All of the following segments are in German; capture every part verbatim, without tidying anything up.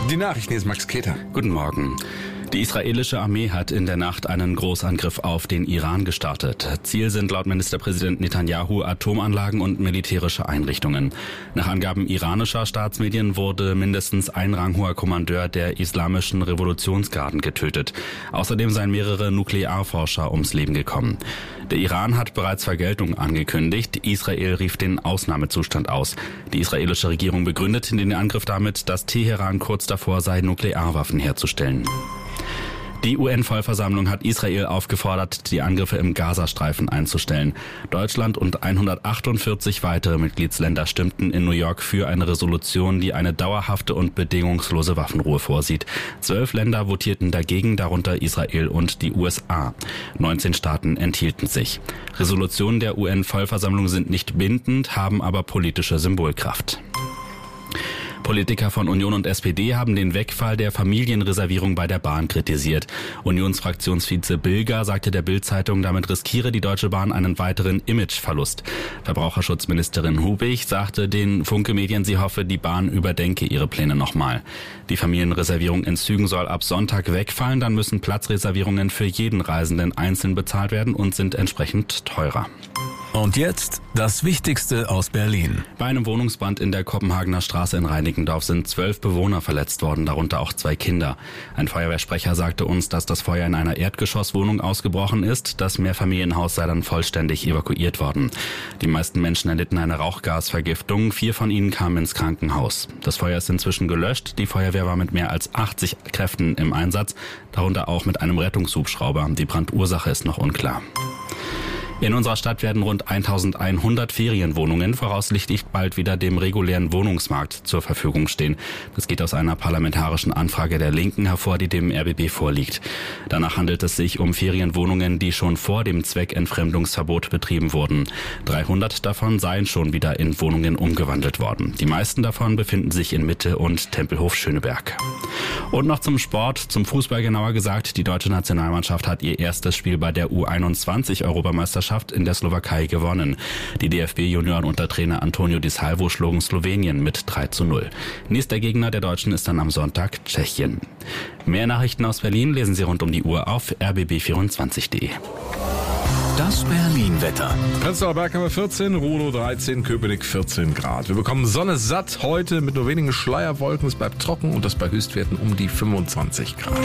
Die Nachrichten, hier ist Max Keter. Guten Morgen. Die israelische Armee hat in der Nacht einen Großangriff auf den Iran gestartet. Ziel sind laut Ministerpräsident Netanyahu Atomanlagen und militärische Einrichtungen. Nach Angaben iranischer Staatsmedien wurde mindestens ein ranghoher Kommandeur der islamischen Revolutionsgarden getötet. Außerdem seien mehrere Nuklearforscher ums Leben gekommen. Der Iran hat bereits Vergeltung angekündigt. Israel rief den Ausnahmezustand aus. Die israelische Regierung begründet den Angriff damit, dass Teheran kurz davor sei, Nuklearwaffen herzustellen. Die U N-Vollversammlung hat Israel aufgefordert, die Angriffe im Gazastreifen einzustellen. Deutschland und hundertachtundvierzig weitere Mitgliedsländer stimmten in New York für eine Resolution, die eine dauerhafte und bedingungslose Waffenruhe vorsieht. Zwölf Länder votierten dagegen, darunter Israel und die U S A. neunzehn Staaten enthielten sich. Resolutionen der U N-Vollversammlung sind nicht bindend, haben aber politische Symbolkraft. Politiker von Union und S P D haben den Wegfall der Familienreservierung bei der Bahn kritisiert. Unionsfraktionsvize Bilger sagte der Bild-Zeitung, damit riskiere die Deutsche Bahn einen weiteren Imageverlust. Verbraucherschutzministerin Hubig sagte den Funke-Medien, sie hoffe, die Bahn überdenke ihre Pläne nochmal. Die Familienreservierung in Zügen soll ab Sonntag wegfallen, dann müssen Platzreservierungen für jeden Reisenden einzeln bezahlt werden und sind entsprechend teurer. Und jetzt das Wichtigste aus Berlin. Bei einem Wohnungsbrand in der Kopenhagener Straße in Reinickendorf sind zwölf Bewohner verletzt worden, darunter auch zwei Kinder. Ein Feuerwehrsprecher sagte uns, dass das Feuer in einer Erdgeschosswohnung ausgebrochen ist. Das Mehrfamilienhaus sei dann vollständig evakuiert worden. Die meisten Menschen erlitten eine Rauchgasvergiftung. Vier von ihnen kamen ins Krankenhaus. Das Feuer ist inzwischen gelöscht. Die Feuerwehr war mit mehr als achtzig Kräften im Einsatz, darunter auch mit einem Rettungshubschrauber. Die Brandursache ist noch unklar. In unserer Stadt werden rund eintausendeinhundert Ferienwohnungen voraussichtlich bald wieder dem regulären Wohnungsmarkt zur Verfügung stehen. Das geht aus einer parlamentarischen Anfrage der Linken hervor, die dem R B B vorliegt. Danach handelt es sich um Ferienwohnungen, die schon vor dem Zweckentfremdungsverbot betrieben wurden. dreihundert davon seien schon wieder in Wohnungen umgewandelt worden. Die meisten davon befinden sich in Mitte und Tempelhof-Schöneberg. Und noch zum Sport, zum Fußball genauer gesagt. Die deutsche Nationalmannschaft hat ihr erstes Spiel bei der U einundzwanzig-Europameisterschaft in der Slowakei gewonnen. Die D F B-Junioren unter Trainer Antonio Di Salvo schlugen Slowenien mit drei zu null. Nächster Gegner der Deutschen ist dann am Sonntag Tschechien. Mehr Nachrichten aus Berlin lesen Sie rund um die Uhr auf r b b vierundzwanzig punkt d e. Das Berlin-Wetter. Prenzlauer Berg haben wir vierzehn, Rudow dreizehn, Köpenick vierzehn Grad. Wir bekommen Sonne satt heute mit nur wenigen Schleierwolken. Es bleibt trocken und das bei Höchstwerten um die fünfundzwanzig Grad.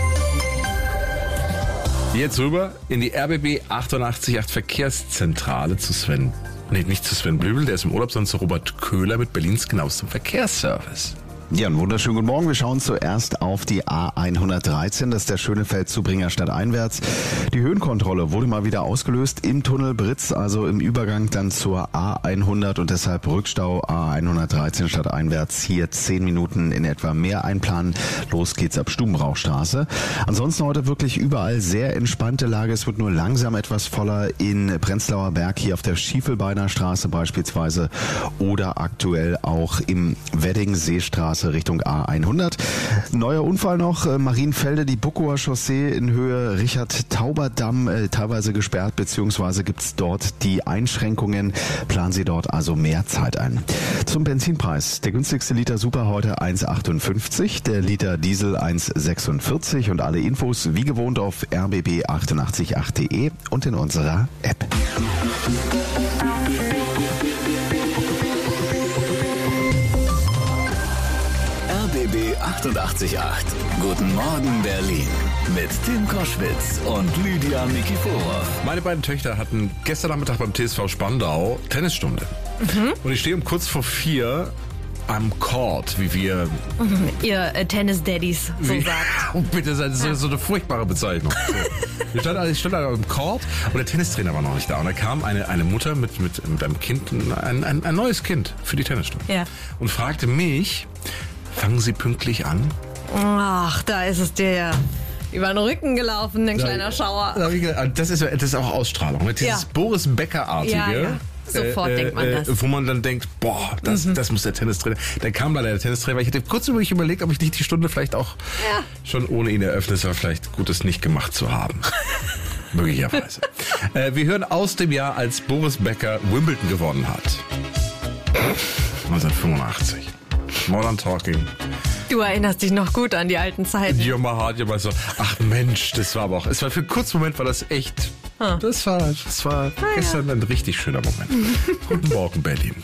Jetzt rüber in die R B B achtundachtzig Komma acht Verkehrszentrale zu Sven. Nee, nicht zu Sven Blübel, der ist im Urlaub, sondern zu Robert Köhler mit Berlins genauestem Verkehrsservice. Ja, einen wunderschönen guten Morgen. Wir schauen zuerst auf die A hundertdreizehn, das ist der Schönefeld zu Bringerstadt einwärts. Die Höhenkontrolle wurde mal wieder ausgelöst im Tunnel Britz, also im Übergang dann zur A hundert und deshalb Rückstau A hundertdreizehn Stadt einwärts. Hier zehn Minuten in etwa mehr einplanen. Los geht's ab Stubenbrauchstraße. Ansonsten heute wirklich überall sehr entspannte Lage. Es wird nur langsam etwas voller in Prenzlauer Berg, hier auf der Schiefelbeiner Straße beispielsweise oder aktuell auch im Wedding-Seestraße Richtung A hundert. Neuer Unfall noch, äh, Marienfelde, die Buckower Chaussee in Höhe Richard-Tauber-Damm, äh, teilweise gesperrt, beziehungsweise gibt's dort die Einschränkungen. Planen Sie dort also mehr Zeit ein. Zum Benzinpreis. Der günstigste Liter Super heute eins Komma achtundfünfzig, der Liter Diesel eins Komma sechsundvierzig und alle Infos wie gewohnt auf r b b achtundachtzig Komma acht punkt d e und in unserer App. R B B achtundachtzig Komma acht. Guten Morgen Berlin. Mit Tim Koschwitz und Lydia Nikiforov. Meine beiden Töchter hatten gestern Nachmittag beim T S V Spandau Tennisstunde. Mhm. Und ich stehe um kurz vor vier am Court, wie wir... Mhm, ihr äh, Tennis-Daddies so sagt. Oh bitte, das ist so, so eine furchtbare Bezeichnung. So. Ich stand, also ich stand da am Court und der Tennistrainer war noch nicht da. Und da kam eine, eine Mutter mit, mit, mit einem Kind, ein, ein, ein neues Kind für die Tennisstunde. Ja. Und fragte mich, fangen Sie pünktlich an? Ach, da ist es dir ja über den Rücken gelaufen, ein kleiner Schauer. Das ist, das ist auch Ausstrahlung. Dieses ja. Boris Becker-artige. Ja, ja. Sofort äh, denkt man äh, das. Wo man dann denkt, boah, das, mhm. das muss der Tennistrainer. Dann kam leider der Tennistrainer, weil ich hätte kurz über mich überlegt, ob ich nicht die Stunde vielleicht auch ja. schon ohne ihn eröffnet. Es war vielleicht gut, es nicht gemacht zu haben. Möglicherweise. äh, wir hören aus dem Jahr, als Boris Becker Wimbledon gewonnen hat. neunzehnhundertfünfundachtzig. Modern Talking. Du erinnerst dich noch gut an die alten Zeiten. You're my heart, you're my soul. Ach Mensch, das war aber auch, es war für einen kurzen Moment war das echt, ah. das war, das war ah, gestern ja. ein richtig schöner Moment. Guten Morgen, Berlin.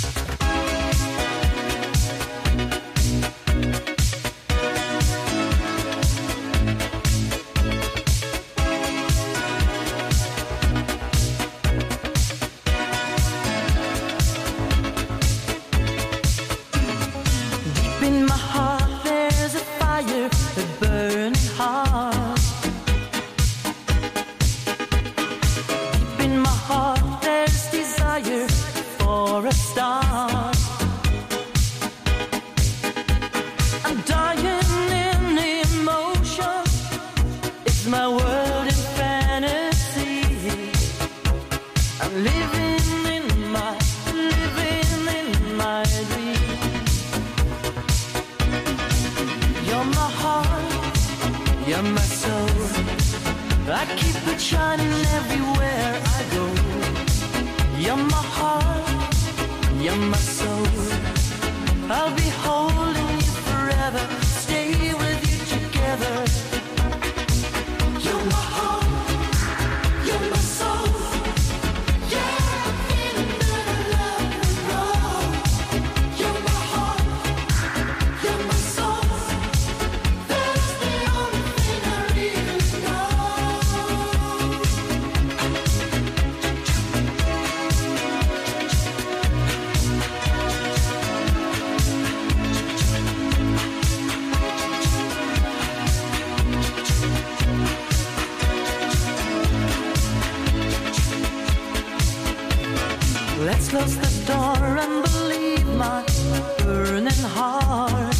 Let's close the door and believe my burning heart.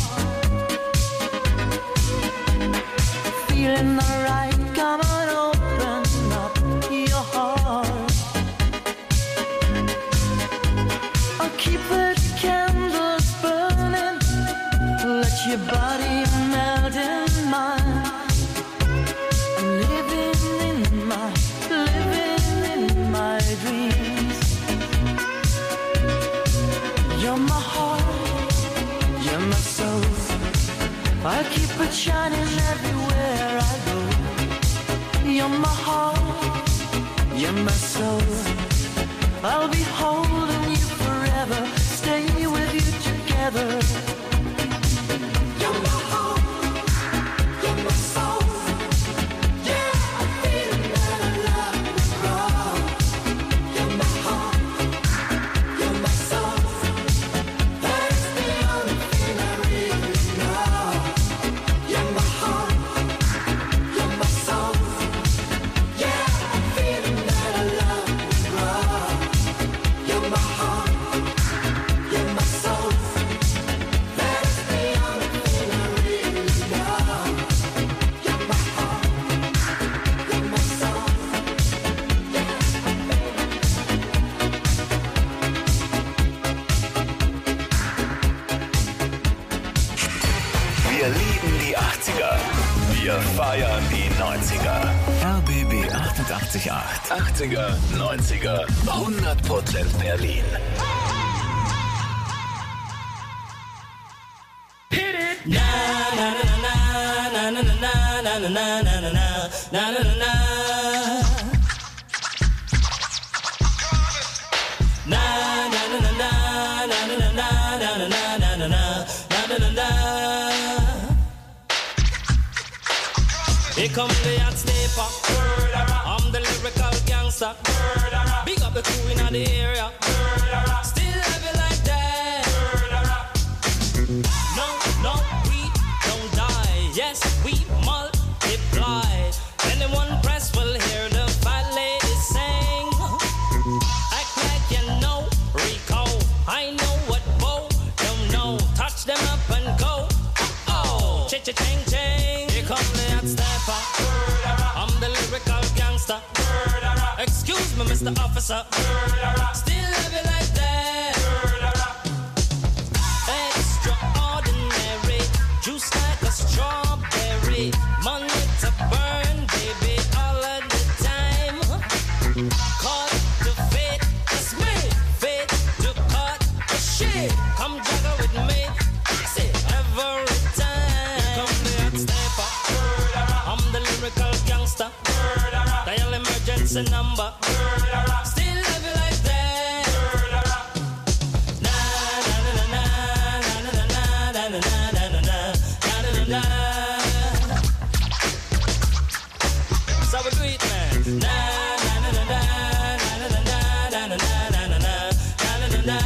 Feeling alright, come on, open up your heart. I'll keep the candles burning, let your body melt in mine. I'm living in my, living in my dreams. You're my heart, you're my soul. I'll keep it shining everywhere I go. You're my heart, you're my soul. I'll be holding you forever, stay with you together. You're my heart, you're my soul. Yeah, I'm feeling that I love you, girl. You're my heart, you're my soul. Wir lieben die achtziger. Wir feiern die neunziger. R B B achtundachtzig Komma acht. achtziger, neunziger, hundert Prozent Berlin. Hit it! Na na na na na na na na na na na na na na na na. Na na na na na na na na na na na na na na na. Here come the hot sniper. I'm the lyrical gangster. Big up the crew in the area. Still have it like that. No, no, we don't die. Yes, we multiply. Anyone press will hear the fat lady sing. Act like you know Rico. I know what Bo don't know. Touch them up and go. Oh, cha-cha-ching, ching. Here come the hot stepper. I'm the lyrical gangster. Excuse me, Mister Officer. Still have it like that. Extraordinary. Juice like a strawberry. Money to burn, baby, all of the time. Caught the fate, it's me. Fate to cut the shit. Come juggle with me. I say every time. just a number. Still love you like that. Na na na na na na na na na na na na na. So we do it, man. Na na na na na na na na na na na na na.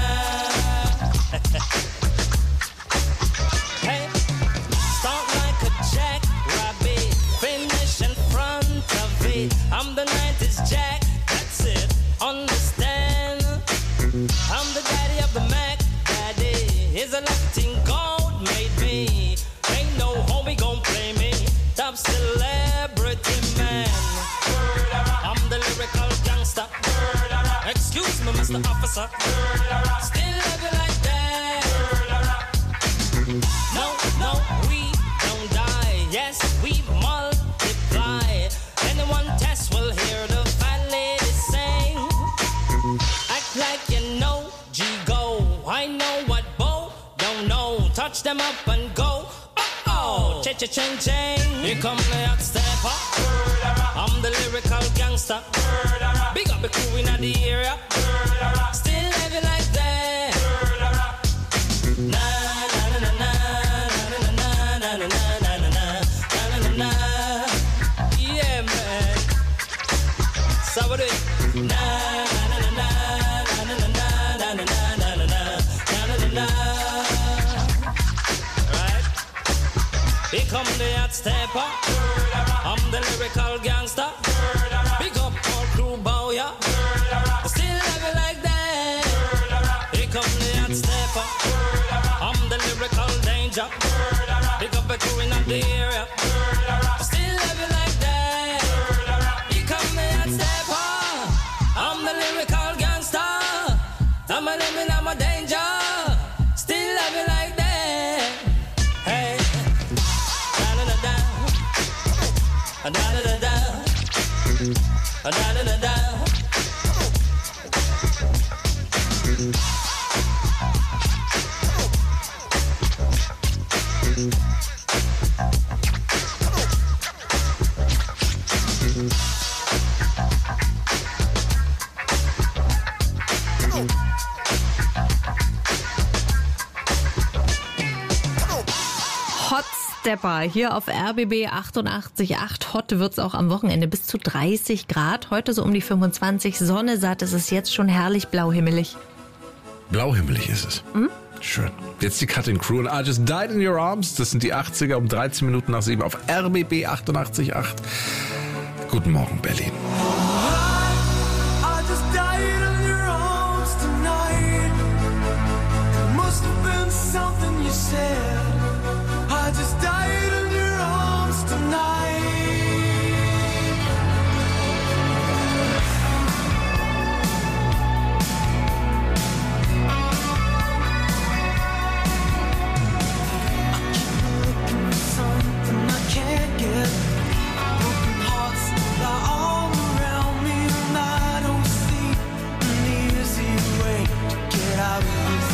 Hey, start like a jackrabbit, finish in front of it. I'm the nineties Jack, that's it. Understand? I'm the daddy of the Mac. Daddy is a Latin gold made me. Ain't no homie gon' play me. Top celebrity man. I'm the lyrical gangster. Excuse me, Mister Officer. Still love you like that. No, no, we don't die. Yes, we multiply. Anyone test will hear the fat lady sing. Act like you know, G go. I know what Bo don't know. Touch them up and go. Oh, cha cha ching ching. Here come the hot stepper. I'm the lyrical gangster. Big up the crew in the area. Still love you like that. Na na na na na na na na na na na na na. Yeah, man. So what do it? Na na na na na na na na na na na na na. Right? Here come the hot stepper. I'm the lyrical gangster. Big up all crew bow ya. Still love you like that. Here come the hot stepper. I'm the lyrical danger. Big up the crew in the area. Still love you like that. Here come the hot stepper. I'm the lyrical gangster. I'm a living, I'm a danger. Still love you like that. Hey, da da da da, da da da da, da da da da. Hot Stepper hier auf R B B achtundachtzig Komma acht. Hot wird's auch am Wochenende bis zu dreißig Grad. Heute so um die fünfundzwanzig. Sonne satt, es ist jetzt schon herrlich blauhimmelig. Blauhimmelig ist es. Hm? Schön. Jetzt die Cutting Crew und I Just Died in Your Arms. Das sind die achtziger um dreizehn Minuten nach sieben auf R B B achtundachtzig Komma acht. Guten Morgen, Berlin. I just died in your arms tonight. It must have been something you said. I just died in your arms tonight. I keep looking for something I can't get. Broken hearts lie all around me, and I don't see an easy way to get out of this.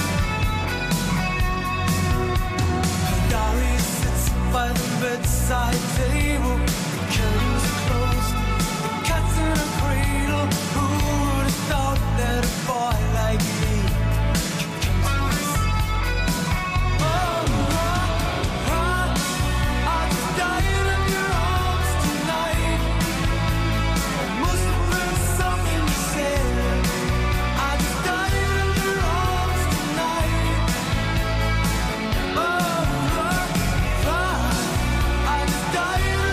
Her diary sits by the bedside table. The curtains are closed. The cat's in a cradle. Who would have thought that a boy like me could come to this? Oh, I, I, I just died in your arms tonight. It must have been something you said. I just died in your arms tonight. Oh, I, I just died in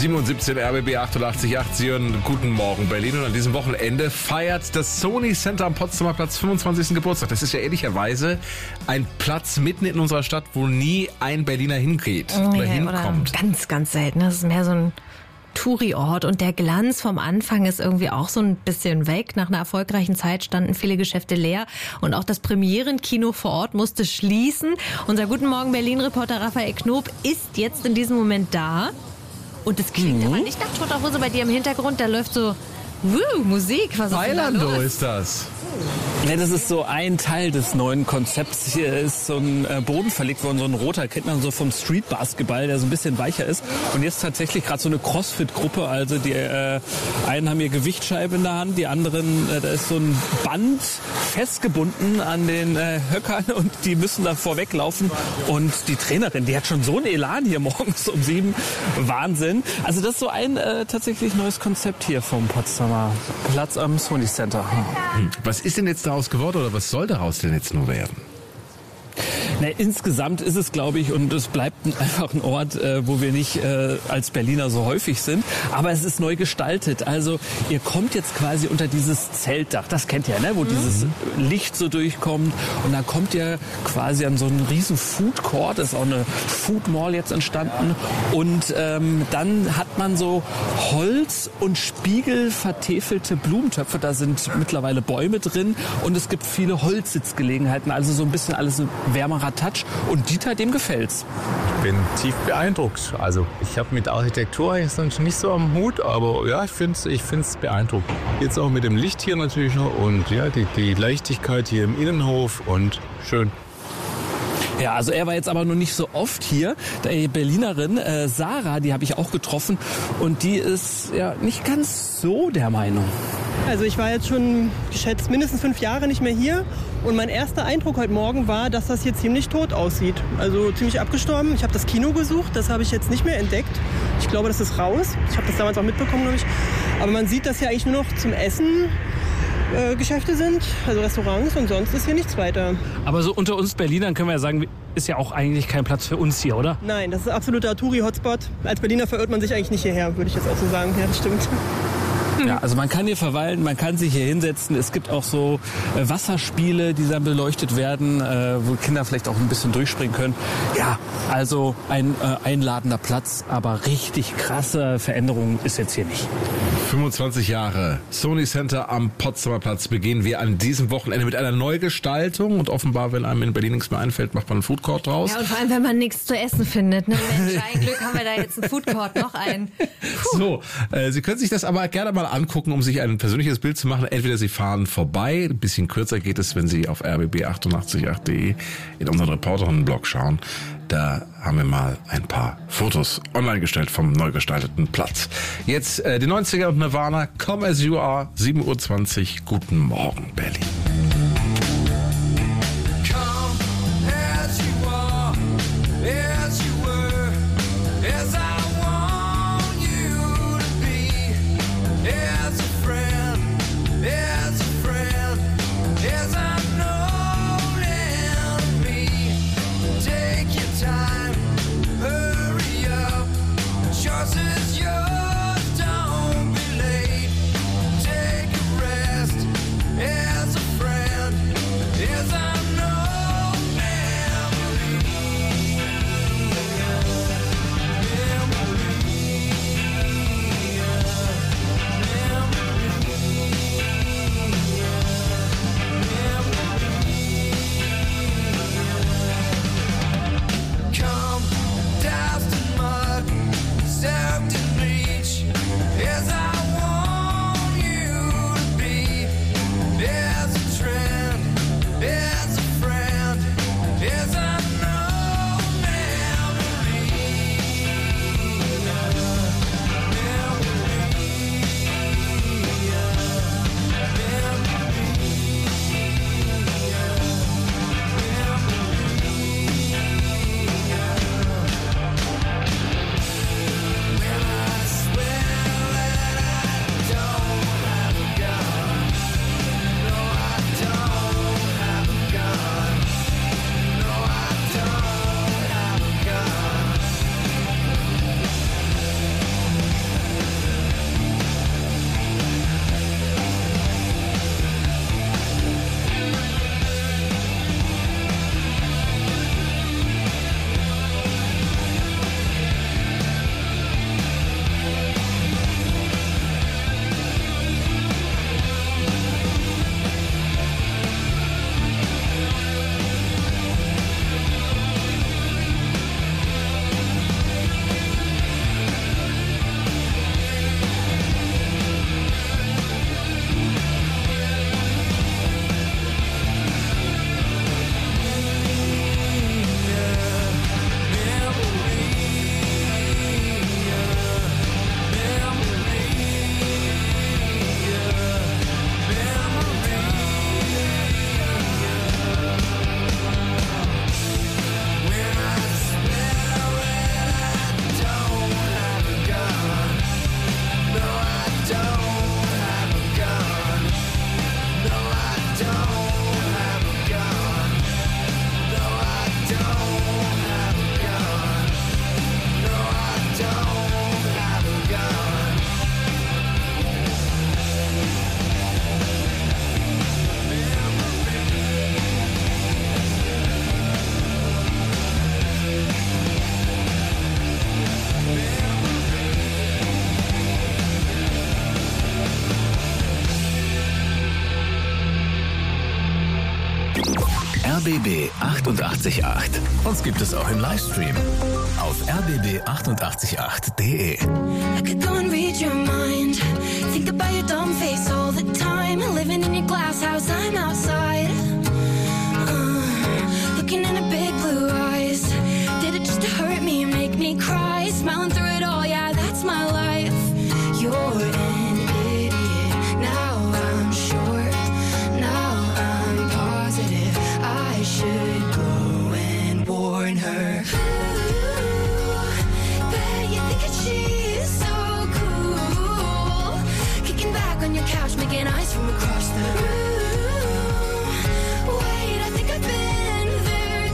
sieben Uhr siebzehn, R B B achtundachtzig Komma acht. Sie hören Guten Morgen Berlin. Und an diesem Wochenende feiert das Sony Center am Potsdamer Platz fünfundzwanzigsten Geburtstag. Das ist ja ehrlicherweise ein Platz mitten in unserer Stadt, wo nie ein Berliner hingeht oh, oder ja, hinkommt. Oder ganz, ganz selten. Das ist mehr so ein Touri-Ort. Und der Glanz vom Anfang ist irgendwie auch so ein bisschen weg. Nach einer erfolgreichen Zeit standen viele Geschäfte leer. Und auch das Premierenkino vor Ort musste schließen. Unser Guten Morgen Berlin-Reporter Raphael Knob ist jetzt in diesem Moment da. Und es klingt Mhm. aber nicht nach Toter Hose bei dir im Hintergrund. Da läuft so Woo, Musik. Was ist denn da Bailando los? ist das. Ja, das ist so ein Teil des neuen Konzepts. Hier ist so ein äh, Boden verlegt worden, so ein roter, kennt man so vom Street Basketball, der so ein bisschen weicher ist. Und jetzt tatsächlich gerade so eine Crossfit-Gruppe. Also die äh, einen haben hier Gewichtscheibe in der Hand, die anderen, äh, da ist so ein Band festgebunden an den äh, Höckern und die müssen da vorweglaufen. Und die Trainerin, die hat schon so einen Elan hier morgens um sieben. Wahnsinn. Also das ist so ein äh, tatsächlich neues Konzept hier vom Potsdamer Platz am Sony Center. Hm. Was ist denn jetzt daraus geworden oder was soll daraus denn jetzt nur werden? Na, insgesamt ist es, glaube ich, und es bleibt einfach ein Ort, äh, wo wir nicht äh, als Berliner so häufig sind. Aber es ist neu gestaltet. Also ihr kommt jetzt quasi unter dieses Zeltdach. Das kennt ihr, ne? Wo mhm. dieses Licht so durchkommt. Und dann kommt ihr quasi an so einen riesen Food Court. Das ist auch eine Food Mall jetzt entstanden. Und ähm, dann hat man so Holz- und spiegelvertäfelte Blumentöpfe. Da sind mittlerweile Bäume drin. Und es gibt viele Holzsitzgelegenheiten. Also so ein bisschen alles ein wärmerer Touch. Und Dieter, dem gefällt's. Ich bin tief beeindruckt. Also ich habe mit Architektur eigentlich sonst nicht so am Hut, aber ja, ich finde es ich find's beeindruckend. Jetzt auch mit dem Licht hier natürlich noch und ja, die, die Leichtigkeit hier im Innenhof und schön. Ja, also er war jetzt aber noch nicht so oft hier. Die Berlinerin äh, Sarah, die habe ich auch getroffen und die ist ja nicht ganz so der Meinung. Also ich war jetzt schon geschätzt mindestens fünf Jahre nicht mehr hier und mein erster Eindruck heute Morgen war, dass das hier ziemlich tot aussieht. Also ziemlich abgestorben. Ich habe das Kino gesucht, das habe ich jetzt nicht mehr entdeckt. Ich glaube, das ist raus. Ich habe das damals auch mitbekommen, glaube ich. Aber man sieht, dass hier eigentlich nur noch zum Essen äh, Geschäfte sind, also Restaurants und sonst ist hier nichts weiter. Aber so unter uns Berlinern können wir ja sagen, ist ja auch eigentlich kein Platz für uns hier, oder? Nein, das ist absoluter Touri-Hotspot. Als Berliner verirrt man sich eigentlich nicht hierher, würde ich jetzt auch so sagen. Ja, das stimmt. Ja, also man kann hier verweilen, man kann sich hier hinsetzen. Es gibt auch so äh, Wasserspiele, die dann beleuchtet werden, äh, wo Kinder vielleicht auch ein bisschen durchspringen können. Ja, also ein äh, einladender Platz, aber richtig krasse Veränderungen ist jetzt hier nicht. fünfundzwanzig Jahre Sony Center am Potsdamer Platz beginnen wir an diesem Wochenende mit einer Neugestaltung und offenbar, wenn einem in Berlin nichts mehr einfällt, macht man einen Foodcourt draus. Ja, und vor allem, wenn man nichts zu essen findet. Ne? Mensch, ein Glück haben wir da jetzt einen Foodcourt, noch einen. Puh. So, äh, Sie können sich das aber gerne mal angucken, um sich ein persönliches Bild zu machen. Entweder Sie fahren vorbei, ein bisschen kürzer geht es, wenn Sie auf r b b achtundachtzig Komma acht punkt de in unseren Reporterinnen-Blog schauen. Da haben wir mal ein paar Fotos online gestellt vom neu gestalteten Platz. Jetzt äh, die neunziger und Nirvana, Come As You Are, sieben Uhr zwanzig. Guten Morgen, Berlin. As a R B B achtundachtzig Komma acht. Uns gibt es auch im Livestream auf r b b achtundachtzig Komma acht punkt de. I could go and read your mind. Think about your dumb face all the time. Living in your glass house, I'm outside. Uh, looking in her big blue eyes. Did it just to hurt me and make me cry? Smiling through it all, yeah, that's my life. You're an idiot. Now I'm sure. Now I'm positive. I should go and warn her. Couch making eyes from across the room. Wait, I think I've been there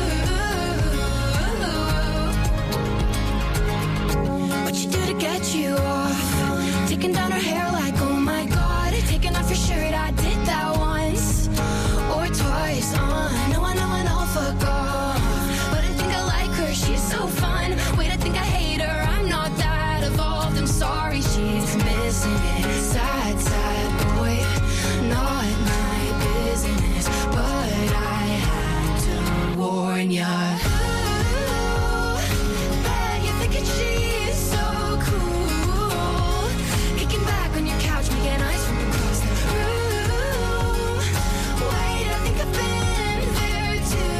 too. What you do to get you off? Taking down her hair like, oh my god. Taking off your shirt, I did that once or twice. Uh, no, I know, I know, fuck off. But I think I like her, she's so fun. Wait, I think I hate her, I'm not that evolved. I'm sorry, she's missing it. Sad, sad boy, not my business, but I had to warn ya. Ooh, bet you're thinking she's so cool. Kicking back on your couch, making eyes from across the room. Wait, I think I've been there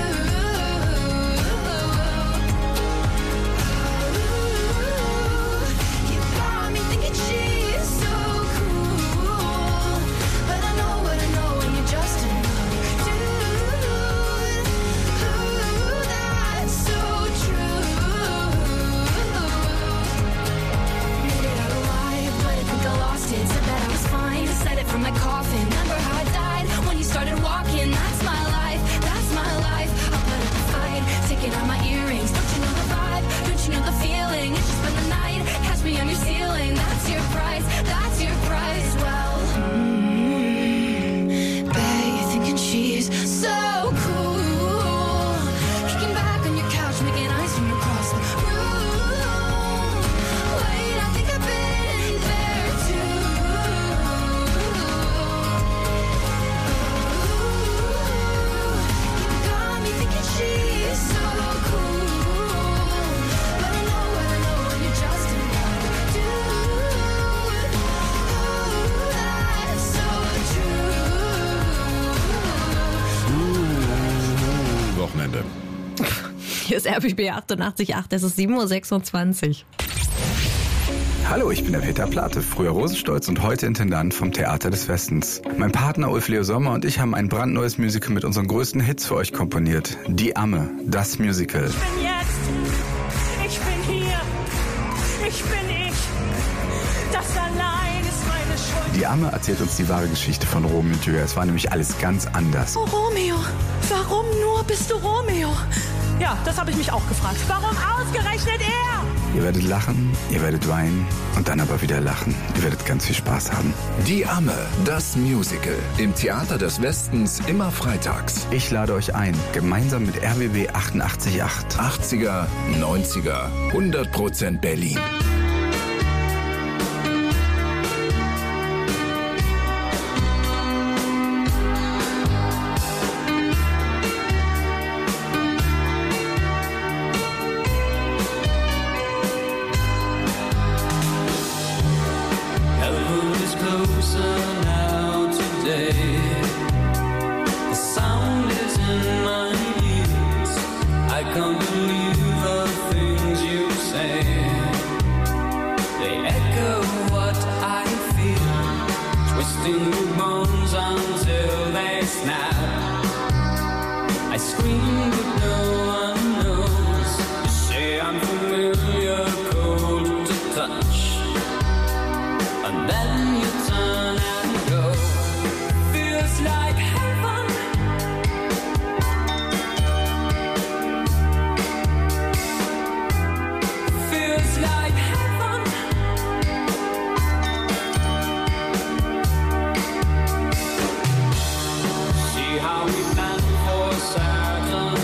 too. You got me thinking she's so cool. But I know what I know when you're just another dude. Ooh, that's so true. Made it out alive, but I think I lost it. Said that I was fine, said it from my coffin. Remember how I died when you started walking? That's my life, that's my life. I'll put up a fight, taking out my earrings. Don't you know the vibe? Don't you know the feeling? It's just been the night. Catch me on your ceiling. That's your price, that's your price. Well, mm, bet you're thinking she's so cool. Kicking back on your couch, making eyes from across the room. Wait, I think I've been there too. You got me thinking she's so cool. But I know what I know when you're just another dude. Oh, that's so true. Wochenende. Hier ist R B B achtundachtzig Komma acht, es ist sieben Uhr sechsundzwanzig. Hallo, ich bin der Peter Plate, früher Rosenstolz und heute Intendant vom Theater des Westens. Mein Partner Ulf Leo Sommer und ich haben ein brandneues Musical mit unseren größten Hits für euch komponiert. Die Amme, das Musical. Ich bin jetzt, ich bin hier, ich bin ich, das allein ist meine Schuld. Die Amme erzählt uns die wahre Geschichte von Romeo und Julia. Es war nämlich alles ganz anders. Oh Romeo, warum nur bist du Romeo? Ja, das habe ich mich auch gefragt. Warum ausgerechnet er? Ihr werdet lachen, ihr werdet weinen und dann aber wieder lachen. Ihr werdet ganz viel Spaß haben. Die Amme, das Musical. Im Theater des Westens immer freitags. Ich lade euch ein, gemeinsam mit R B B achtundachtzig Komma acht. achtziger, neunziger, hundert Prozent Berlin. See how we plan for Saturn.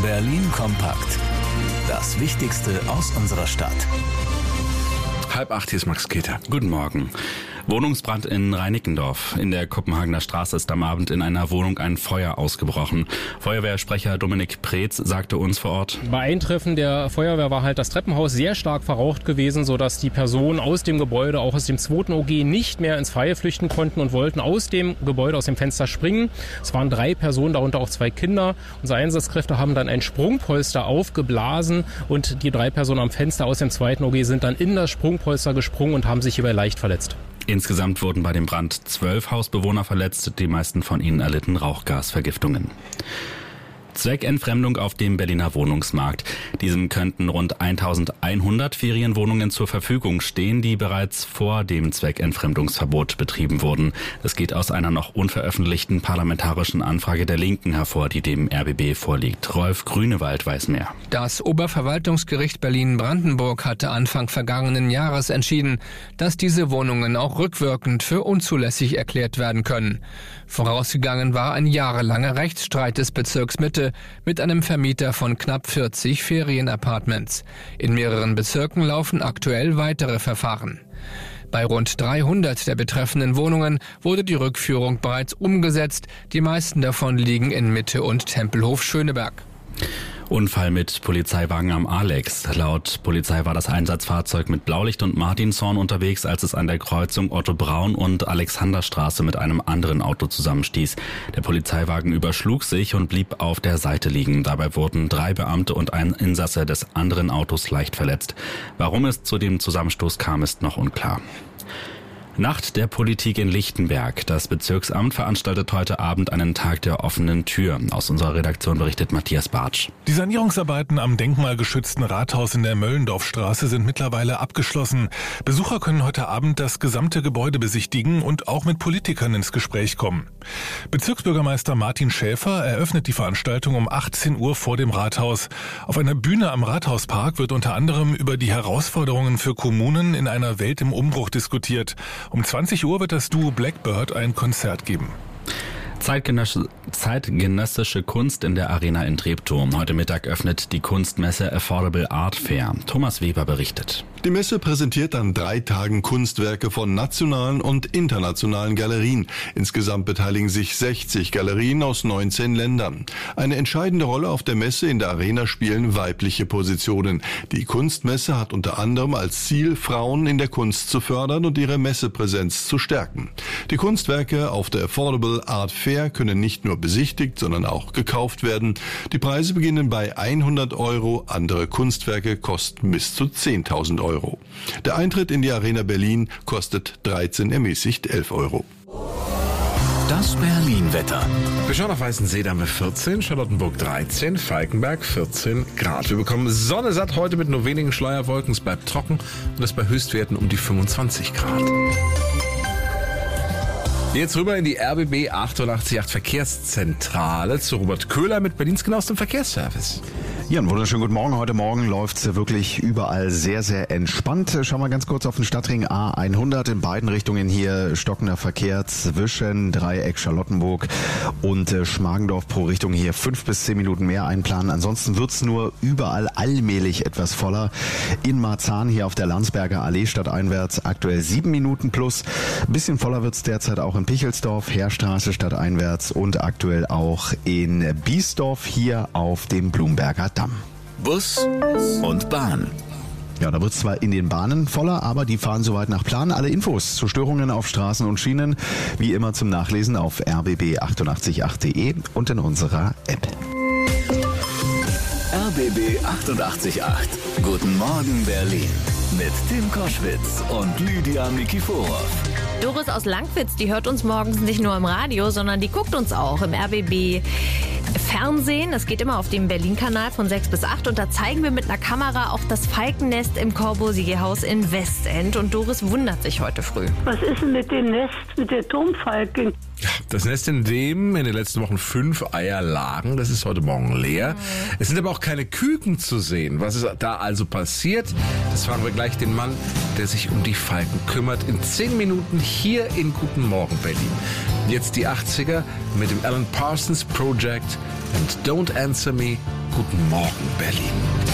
Berlin kompakt. Das Wichtigste aus unserer Stadt. Halb acht, hier ist Max Keter. Guten Morgen. Wohnungsbrand in Reinickendorf. In der Kopenhagener Straße ist am Abend in einer Wohnung ein Feuer ausgebrochen. Feuerwehrsprecher Dominik Preetz sagte uns vor Ort: Bei Eintreffen der Feuerwehr war halt das Treppenhaus sehr stark verraucht gewesen, sodass die Personen aus dem Gebäude, auch aus dem zweiten O G, nicht mehr ins Freie flüchten konnten und wollten aus dem Gebäude, aus dem Fenster springen. Es waren drei Personen, darunter auch zwei Kinder. Unsere Einsatzkräfte haben dann ein Sprungpolster aufgeblasen und die drei Personen am Fenster aus dem zweiten O G sind dann in das Sprungpolster gesprungen und haben sich hierbei leicht verletzt. Insgesamt wurden bei dem Brand zwölf Hausbewohner verletzt. Die meisten von ihnen erlitten Rauchgasvergiftungen. Zweckentfremdung auf dem Berliner Wohnungsmarkt. Diesem könnten rund eintausendeinhundert Ferienwohnungen zur Verfügung stehen, die bereits vor dem Zweckentfremdungsverbot betrieben wurden. Das geht aus einer noch unveröffentlichten parlamentarischen Anfrage der Linken hervor, die dem R B B vorliegt. Rolf Grünewald weiß mehr. Das Oberverwaltungsgericht Berlin-Brandenburg hatte Anfang vergangenen Jahres entschieden, dass diese Wohnungen auch rückwirkend für unzulässig erklärt werden können. Vorausgegangen war ein jahrelanger Rechtsstreit des Bezirks Mitte mit einem Vermieter von knapp vierzig Ferienapartments. In mehreren Bezirken laufen aktuell weitere Verfahren. Bei rund dreihundert der betreffenden Wohnungen wurde die Rückführung bereits umgesetzt. Die meisten davon liegen in Mitte und Tempelhof-Schöneberg. Unfall mit Polizeiwagen am Alex. Laut Polizei war das Einsatzfahrzeug mit Blaulicht und Martinshorn unterwegs, als es an der Kreuzung Otto Braun und Alexanderstraße mit einem anderen Auto zusammenstieß. Der Polizeiwagen überschlug sich und blieb auf der Seite liegen. Dabei wurden drei Beamte und ein Insasse des anderen Autos leicht verletzt. Warum es zu dem Zusammenstoß kam, ist noch unklar. Nacht der Politik in Lichtenberg. Das Bezirksamt veranstaltet heute Abend einen Tag der offenen Tür. Aus unserer Redaktion berichtet Matthias Bartsch. Die Sanierungsarbeiten am denkmalgeschützten Rathaus in der Möllendorfstraße sind mittlerweile abgeschlossen. Besucher können heute Abend das gesamte Gebäude besichtigen und auch mit Politikern ins Gespräch kommen. Bezirksbürgermeister Martin Schäfer eröffnet die Veranstaltung um achtzehn Uhr vor dem Rathaus. Auf einer Bühne am Rathauspark wird unter anderem über die Herausforderungen für Kommunen in einer Welt im Umbruch diskutiert. Um zwanzig Uhr wird das Duo Blackbird ein Konzert geben. Zeitgenössische, zeitgenössische Kunst in der Arena in Treptow. Heute Mittag öffnet die Kunstmesse Affordable Art Fair. Thomas Weber berichtet. Die Messe präsentiert an drei Tagen Kunstwerke von nationalen und internationalen Galerien. Insgesamt beteiligen sich sechzig Galerien aus neunzehn Ländern. Eine entscheidende Rolle auf der Messe in der Arena spielen weibliche Positionen. Die Kunstmesse hat unter anderem als Ziel, Frauen in der Kunst zu fördern und ihre Messepräsenz zu stärken. Die Kunstwerke auf der Affordable Art Fair können nicht nur besichtigt, sondern auch gekauft werden. Die Preise beginnen bei hundert Euro, andere Kunstwerke kosten bis zu zehntausend Euro. Der Eintritt in die Arena Berlin kostet dreizehn, ermäßigt elf Euro. Das Berlin-Wetter. Wir schauen auf Weißensee, da haben wir vierzehn, Charlottenburg dreizehn, Falkenberg vierzehn Grad. Wir bekommen Sonne satt heute mit nur wenigen Schleierwolken. Es bleibt trocken und es bei Höchstwerten um die fünfundzwanzig Grad. Jetzt rüber in die R B B achtundachtzig Komma acht Verkehrszentrale zu Robert Köhler mit Berlins genauestem Verkehrsservice. Ja, einen wunderschönen guten Morgen. Heute Morgen läuft's wirklich überall sehr, sehr entspannt. Schauen wir ganz kurz auf den Stadtring A hundert. In beiden Richtungen hier stockender Verkehr zwischen Dreieck Charlottenburg und äh, Schmargendorf pro Richtung hier fünf bis zehn Minuten mehr einplanen. Ansonsten wird's nur überall allmählich etwas voller. In Marzahn hier auf der Landsberger Allee stadteinwärts aktuell sieben Minuten plus. Ein bisschen voller wird's derzeit auch in Pichelsdorf, Heerstraße stadteinwärts und aktuell auch in Biesdorf hier auf dem Blumberger Damm. Bus und Bahn. Ja, da wird es zwar in den Bahnen voller, aber die fahren soweit nach Plan. Alle Infos zu Störungen auf Straßen und Schienen wie immer zum Nachlesen auf r b b achtundachtzig Komma acht punkt de und in unserer App. R B B achtundachtzig Komma acht. Guten Morgen Berlin. Mit Tim Koschwitz und Lydia Mikiforov. Doris aus Langwitz, die hört uns morgens nicht nur im Radio, sondern die guckt uns auch im R B B Fernsehen. Das geht immer auf dem Berlin-Kanal von sechs bis acht und da zeigen wir mit einer Kamera auch das Falkennest im Corbusier-Haus in Westend. Und Doris wundert sich heute früh. Was ist denn mit dem Nest, mit der Turmfalke? Ja, das Nest, in dem in den letzten Wochen fünf Eier lagen, das ist heute Morgen leer. Mhm. Es sind aber auch keine Küken zu sehen. Was ist da also passiert? Das fragen wir gleich den Mann, der sich um die Falken kümmert. In zehn Minuten hier in Guten Morgen Berlin. Jetzt die achtziger mit dem Alan Parsons Project und Don't Answer Me. Guten Morgen, Berlin.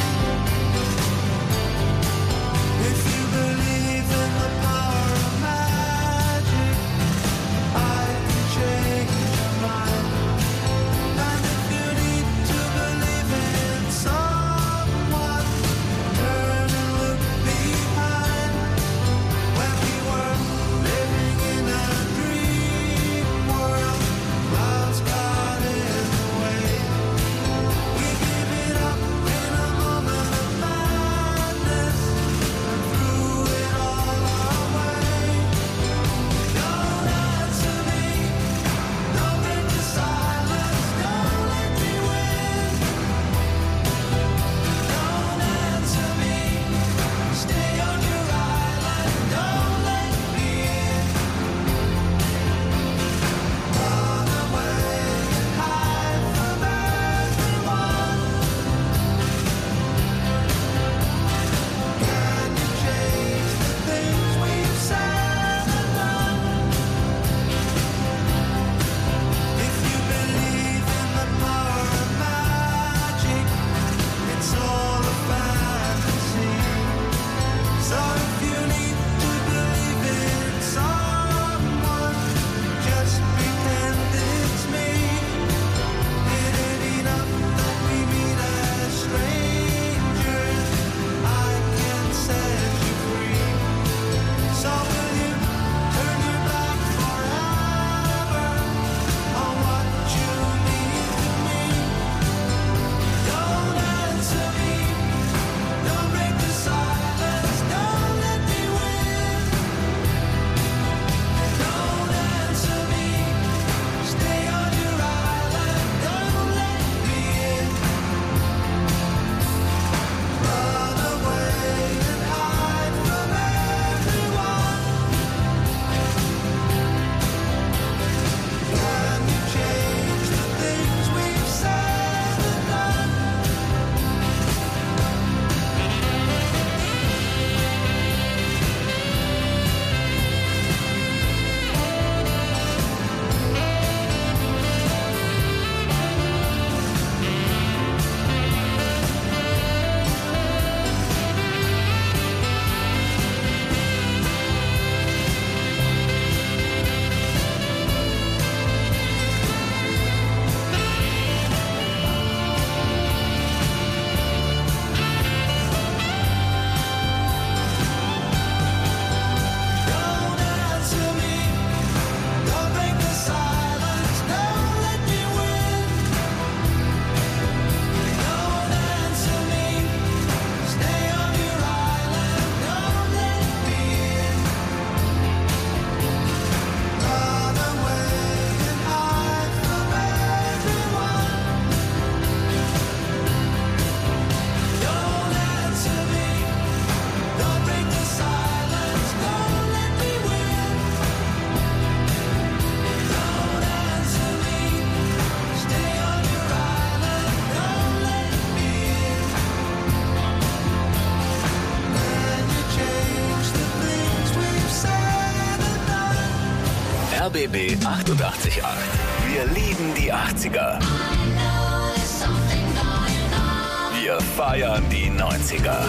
R B B achtundachtzig Komma acht. Wir lieben die achtziger. Wir feiern die neunziger.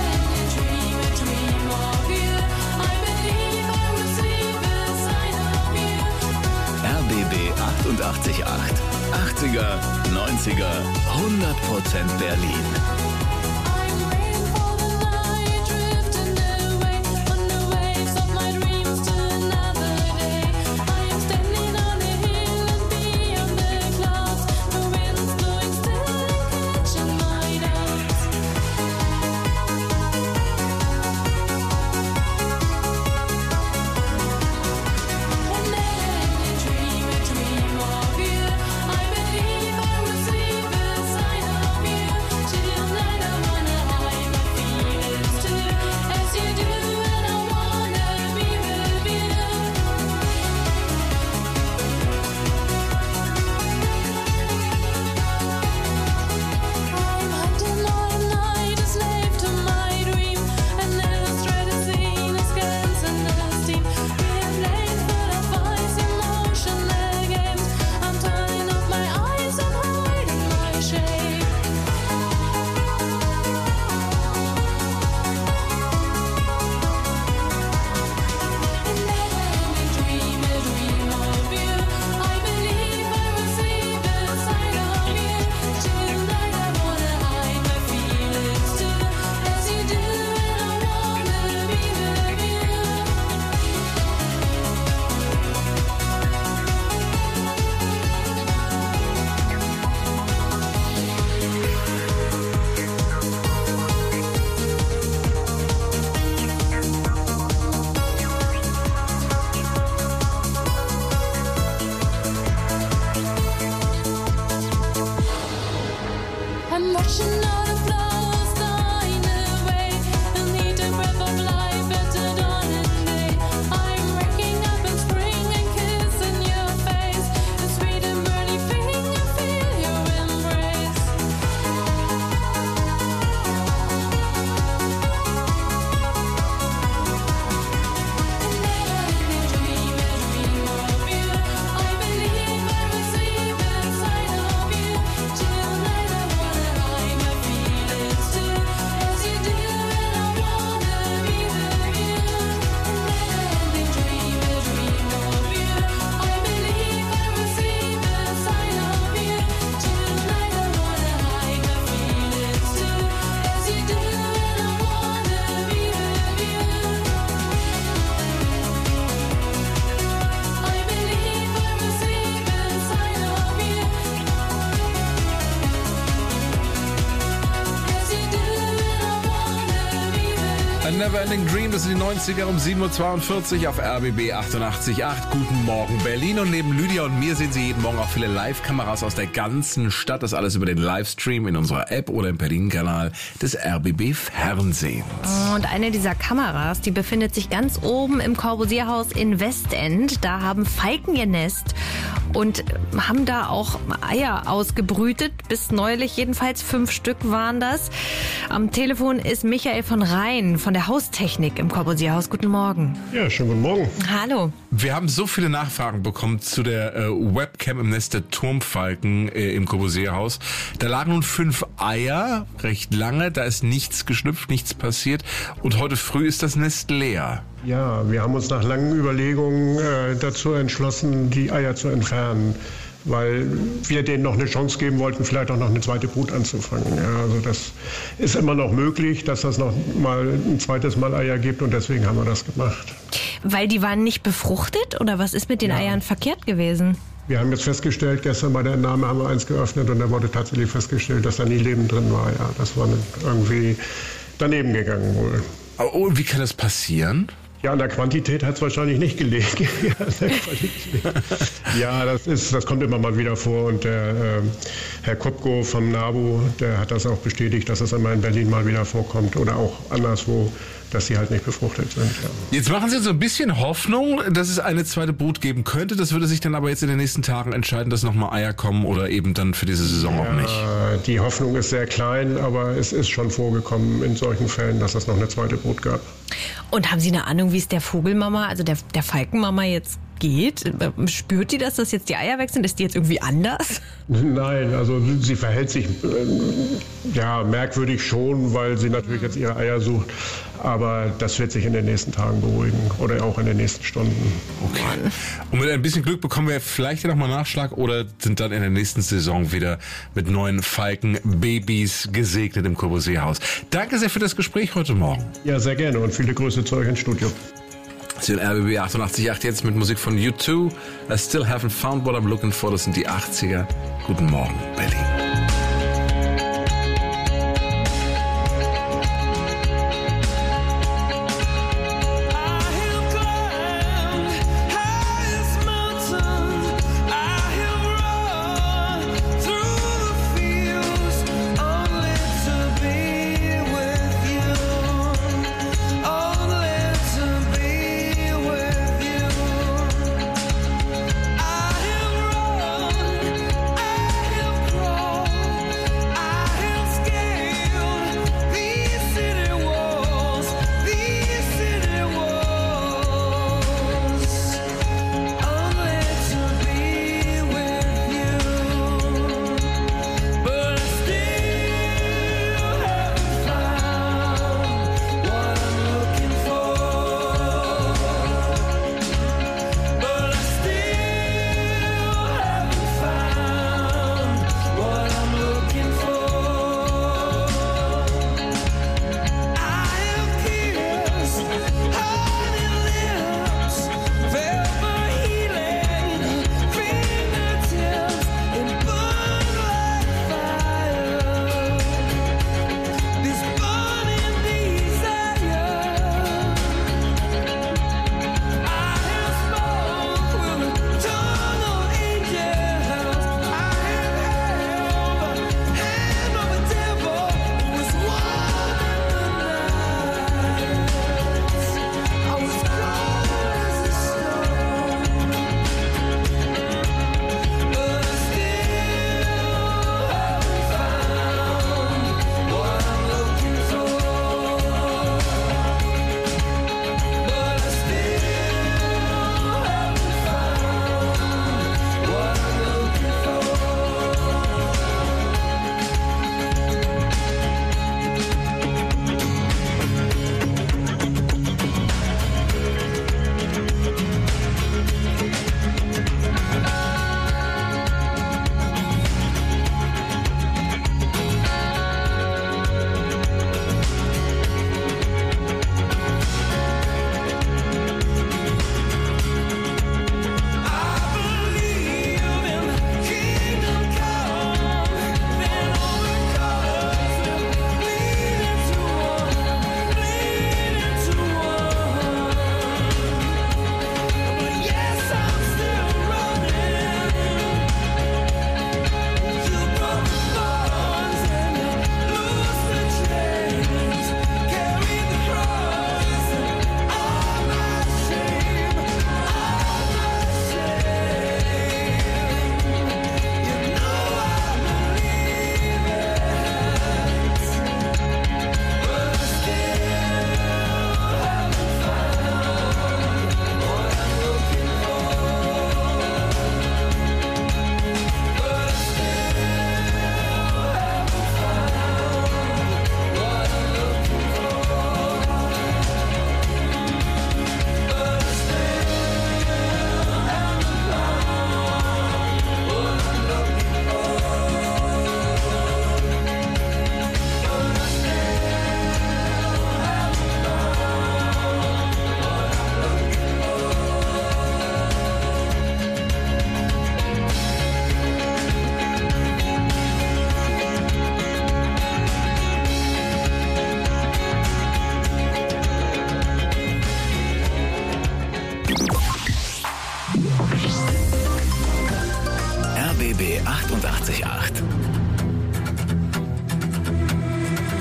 R B B achtundachtzig Komma acht. achtziger, neunziger, hundert Prozent Berlin. Dream of you, I believe I will see the sign of you. Neverending Dream, das sind die neunziger um sieben Uhr zweiundvierzig auf R B B achtundachtzig Komma acht. Guten Morgen Berlin. Und neben Lydia und mir sehen Sie jeden Morgen auch viele Live-Kameras aus der ganzen Stadt. Das alles über den Livestream in unserer App oder im Berlin-Kanal des R B B Fernsehens. Und eine dieser Kameras, die befindet sich ganz oben im Corbusier-Haus in Westend. Da haben Falken ihr Nest und haben da auch Eier ausgebrütet. Bis neulich jedenfalls fünf Stück waren das. Am Telefon ist Michael von Rhein von der Haustechnik im Corbusier-Haus. Guten Morgen. Ja, schönen guten Morgen. Hallo. Wir haben so viele Nachfragen bekommen zu der äh, Webcam im Nest der Turmfalken äh, im Corbusier-Haus. Da lagen nun fünf Eier, recht lange, da ist nichts geschlüpft, nichts passiert. Und heute früh ist das Nest leer. Ja, wir haben uns nach langen Überlegungen äh, dazu entschlossen, die Eier zu entfernen, weil wir denen noch eine Chance geben wollten, vielleicht auch noch eine zweite Brut anzufangen. Ja, also das ist immer noch möglich, dass das noch mal ein zweites Mal Eier gibt und deswegen haben wir das gemacht. Weil die waren nicht befruchtet oder was ist mit den ja. Eiern verkehrt gewesen? Wir haben jetzt festgestellt, gestern bei der Entnahme haben wir eins geöffnet und da wurde tatsächlich festgestellt, dass da nie Leben drin war. Ja, das war irgendwie daneben gegangen wohl. Oh, und wie kann das passieren? Ja, an der Quantität hat es wahrscheinlich nicht gelegen. Ja, das ist, das kommt immer mal wieder vor und der äh, Herr Kopko vom NABU, der hat das auch bestätigt, dass das einmal in Berlin mal wieder vorkommt oder auch anderswo, dass sie halt nicht befruchtet sind. Ja. Jetzt machen Sie so ein bisschen Hoffnung, dass es eine zweite Brut geben könnte. Das würde sich dann aber jetzt in den nächsten Tagen entscheiden, dass nochmal Eier kommen oder eben dann für diese Saison ja, auch nicht. Die Hoffnung ist sehr klein, aber es ist schon vorgekommen in solchen Fällen, dass es noch eine zweite Brut gab. Und haben Sie eine Ahnung, wie es der Vogelmama, also der, der Falkenmama jetzt geht? Spürt die das, dass jetzt die Eier weg sind? Ist die jetzt irgendwie anders? Nein, also sie verhält sich äh, ja merkwürdig schon, weil sie natürlich jetzt ihre Eier sucht. Aber das wird sich in den nächsten Tagen beruhigen oder auch in den nächsten Stunden. Okay. Und mit ein bisschen Glück bekommen wir vielleicht ja nochmal Nachschlag oder sind dann in der nächsten Saison wieder mit neuen Falkenbabys gesegnet im Corbusier-Haus. Danke sehr für das Gespräch heute Morgen. Ja, sehr gerne und viele Grüße zu euch ins Studio. Sie sind R B B achtundachtzig Komma acht jetzt mit Musik von U zwei. I still haven't found what I'm looking for. Das sind die achtziger. Guten Morgen, Berlin. Crawl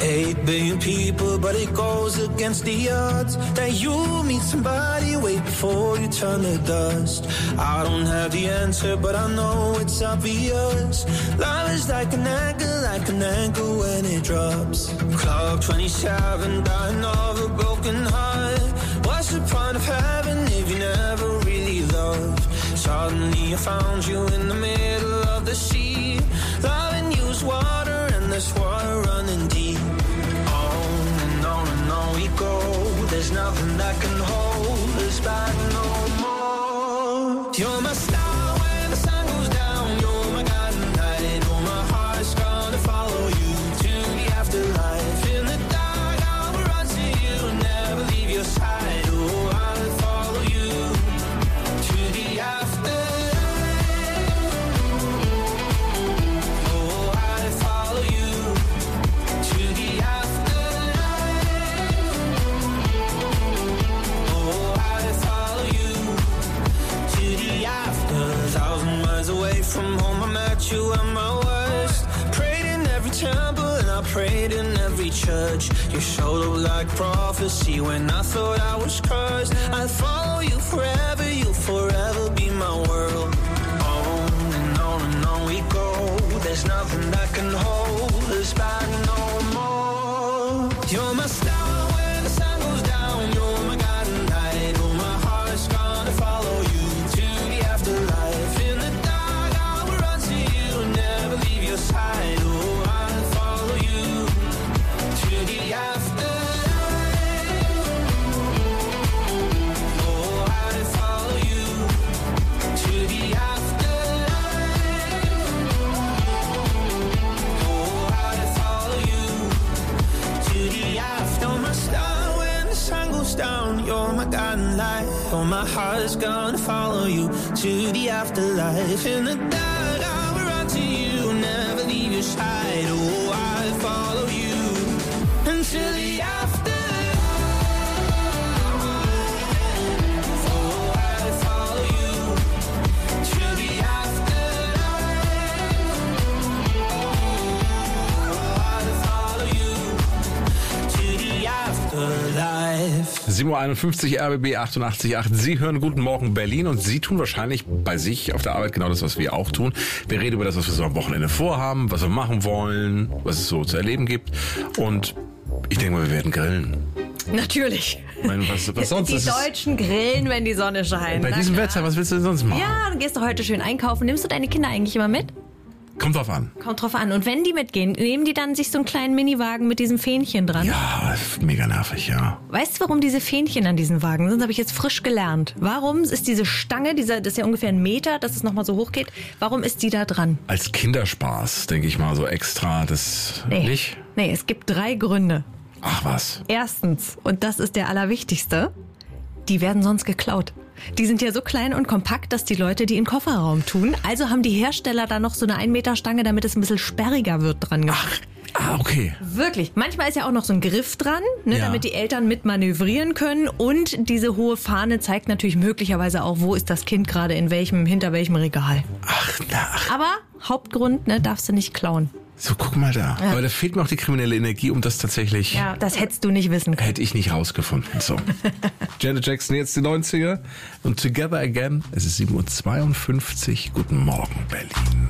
Eight billion people, but it goes against the odds that you meet somebody way before you turn to dust. I don't have the answer, but I know it's obvious. Love is like an anchor, like an anchor when it drops. Club twenty-seven, dying of a broken heart. What's the point of heaven if you never really loved? Suddenly I found you in the middle of the sea. Loving you is water and there's water running deep. On and on and on we go. There's nothing that can hold us back no more. You're my star when the sun goes down. You're my guiding light. Oh, my heart's gonna follow you to the afterlife. In the dark I'll run to you, never leave your side. Oh, I'll follow you to the afterlife. Away from home, I met you at my worst. Prayed in every temple and I prayed in every church. You showed up like prophecy when I thought I was cursed. I'll follow you forever, you'll forever be my world. On and on and on we go. There's nothing that can hold us back no more. You're my star when the sun goes down. You're my guiding light. Oh, my heart's gonna follow you to the afterlife. In the side, oh, I'll follow you to the afterlife. Oh, I'll follow you to the afterlife. Oh, I'll follow you to the after. You're my star when the sun goes down. You're my guiding light. Oh, my heart's gonna follow you to the afterlife. In the dark I will run to you, never leave your side. Oh, I'll follow you until the afterlife. Oh, I'll follow you to the afterlife. Oh, I'll follow you to the afterlife. sieben Uhr einundfünfzig, R B B achtundachtzig Komma acht. Sie hören Guten Morgen Berlin und Sie tun wahrscheinlich bei sich auf der Arbeit genau das, was wir auch tun. Wir reden über das, was wir so am Wochenende vorhaben, was wir machen wollen, was es so zu erleben gibt. Und ich denke mal, wir werden grillen. Natürlich. Ich meine, was, was sonst? Die Das Deutschen grillen, wenn die Sonne scheint. Bei Na diesem klar. Wetter, was willst du denn sonst machen? Ja, dann gehst du heute schön einkaufen. Nimmst du deine Kinder eigentlich immer mit? Kommt drauf an. Kommt drauf an. Und wenn die mitgehen, nehmen die dann sich so einen kleinen Miniwagen mit diesem Fähnchen dran? Ja, mega nervig, ja. Weißt du, warum diese Fähnchen an diesen Wagen sind? Das habe ich jetzt frisch gelernt. Warum ist diese Stange, dieser, das ist ja ungefähr ein Meter, dass es nochmal so hoch geht, warum ist die da dran? Als Kinderspaß, denke ich mal, so extra, das Nee. nicht? Nee, es gibt drei Gründe. Ach was. Erstens, und das ist der allerwichtigste, die werden sonst geklaut. Die sind ja so klein und kompakt, dass die Leute die in den Kofferraum tun. Also haben die Hersteller da noch so eine ein Meter Stange, damit es ein bisschen sperriger wird dran gemacht. Ah, okay. Wirklich. Manchmal ist ja auch noch so ein Griff dran, ne, Ja. damit die Eltern mit manövrieren können. Und diese hohe Fahne zeigt natürlich möglicherweise auch, wo ist das Kind gerade in welchem, hinter welchem Regal. Ach, na, ach. Aber Hauptgrund, ne, darfst du nicht klauen. So, guck mal da. Ja. Aber da fehlt mir auch die kriminelle Energie, um das tatsächlich... Ja, das hättest du nicht wissen können. Hätte ich nicht rausgefunden. So. Janet Jackson, jetzt die neunziger. Und Together Again. Es ist sieben Uhr zweiundfünfzig. Guten Morgen, Berlin.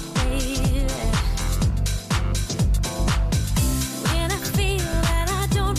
When I feel that I don't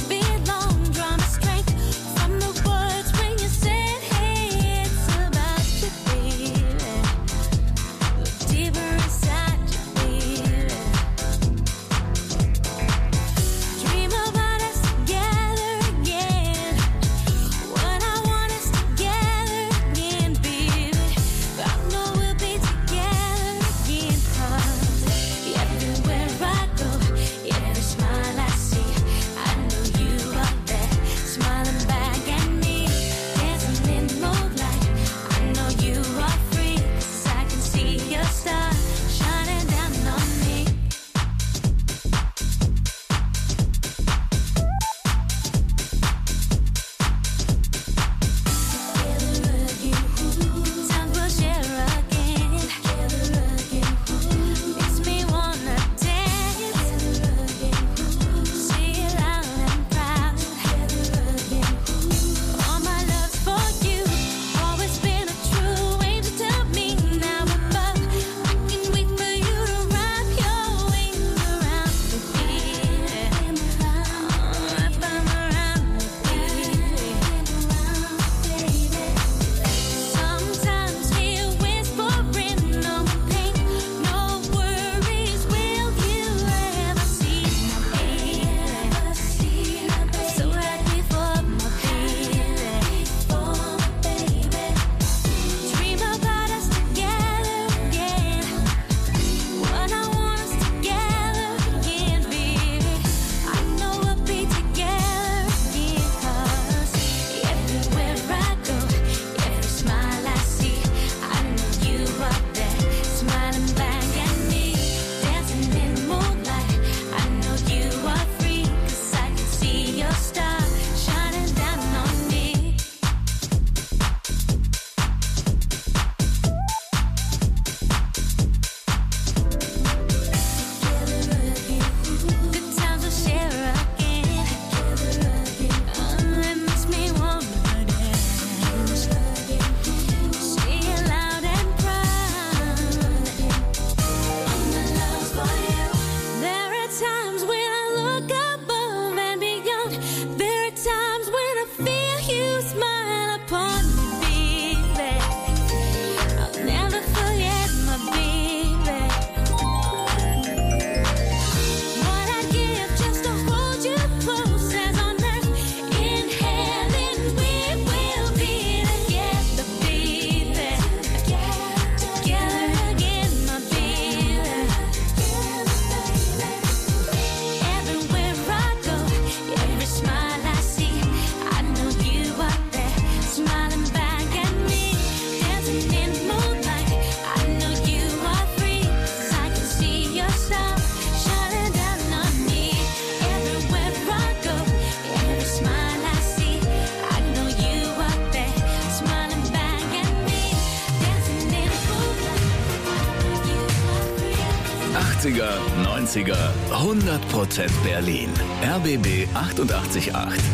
achtziger, neunziger, hundert Prozent Berlin. R B B achtundachtzig Komma acht.